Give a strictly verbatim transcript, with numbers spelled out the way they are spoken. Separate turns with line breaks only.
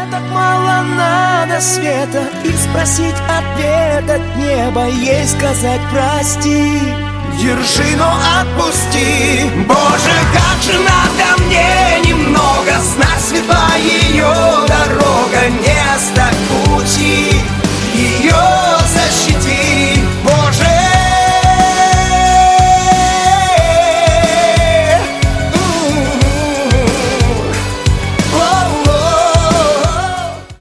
так мало надо света, и спросить ответ от неба, ей сказать прости. Держи, но отпусти. Боже, как же надо мне немного знать свои